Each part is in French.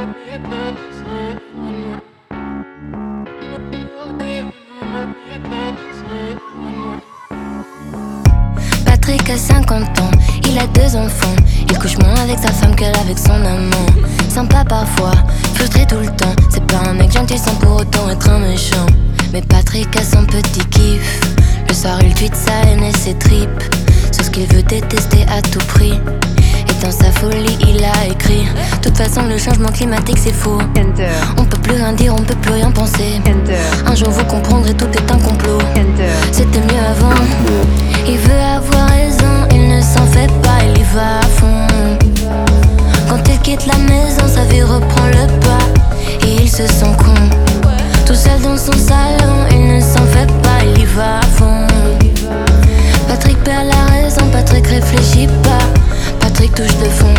Patrick a 50 ans, il a 2 enfants. Il couche moins avec sa femme qu'elle avec son amant. Sympa parfois, frustré tout le temps. C'est pas un mec gentil sans pour autant être un méchant. Mais Patrick a son petit kiff. Le soir il tweet sa haine et ses tripes sur ce qu'il veut détester à tout prix. Et dans sa folie il a écrit: de toute façon le changement climatique c'est faux. Enter. On peut plus rien dire, on peut plus rien penser. Enter. Un jour vous comprendrez, tout est un complot. Enter. C'était mieux avant. Il veut avoir raison, il ne s'en fait pas, il y va à fond. Quand il quitte la maison, sa vie reprend le pas. Et il se sent con, tout seul dans son salon, il ne s'en fait pas, il y va à fond. Patrick perd la raison, Patrick réfléchit pas, Patrick touche le fond.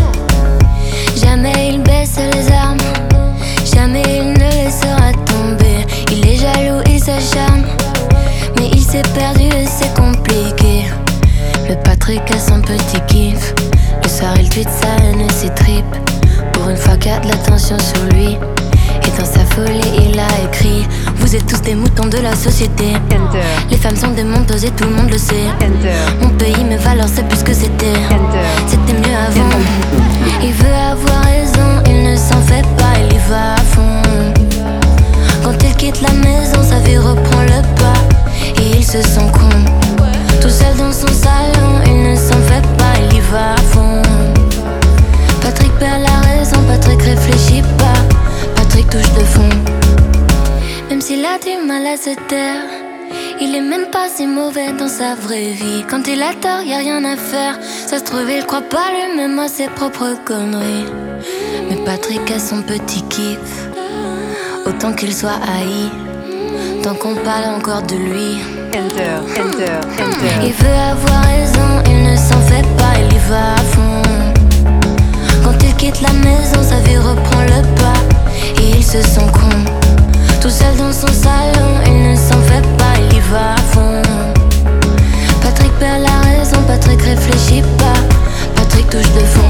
Jamais il baisse les armes, jamais il ne laissera tomber. Il est jaloux, il s'acharne, mais il s'est perdu et c'est compliqué. Le Patrick a son petit kiff. Le soir il tweet sa haine et ses tripes. Pour une fois qu'il y a de l'attention sur lui. Et dans sa folie il a écrit: vous êtes tous des moutons de la société. Enter. Les femmes sont des menteuses et tout le monde le sait. Enter. Mon pays, mes valeurs, c'est plus ce que c'était. Enter. C'était mieux avant. Il veut avoir raison, il ne s'en fait pas, il y va à fond. Quand il quitte la maison, sa vie reprend le pas. Et il se sent con, tout seul dans son salon, il ne s'en fait pas, il y va à fond. Patrick perd la raison, Patrick réfléchit pas, Patrick touche le fond. Même s'il a du mal à se taire, il est même pas si mauvais dans sa vraie vie. Quand il a tort, y a rien à faire. Ça se trouve, il croit pas lui-même à ses propres conneries. Mais Patrick a son petit kiff, autant qu'il soit haï, tant qu'on parle encore de lui. Enter. Enter. Enter. Il veut avoir raison, il ne s'en fait pas, il y va à fond. Quand il quitte la maison, sa vie reprend le pas. Et il se sent con, tout seul dans son salon, il ne s'en fait pas, il y va à fond. Patrick perd la raison, Patrick réfléchit pas, Patrick touche le fond.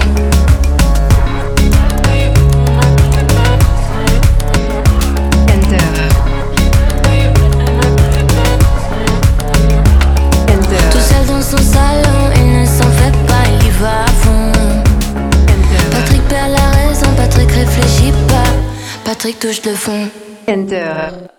Enter. Enter. Tout seul dans son salon, il ne s'en fait pas, il y va à fond. Enter. Patrick perd la raison, Patrick réfléchit pas, Patrick touche le fond. Enter.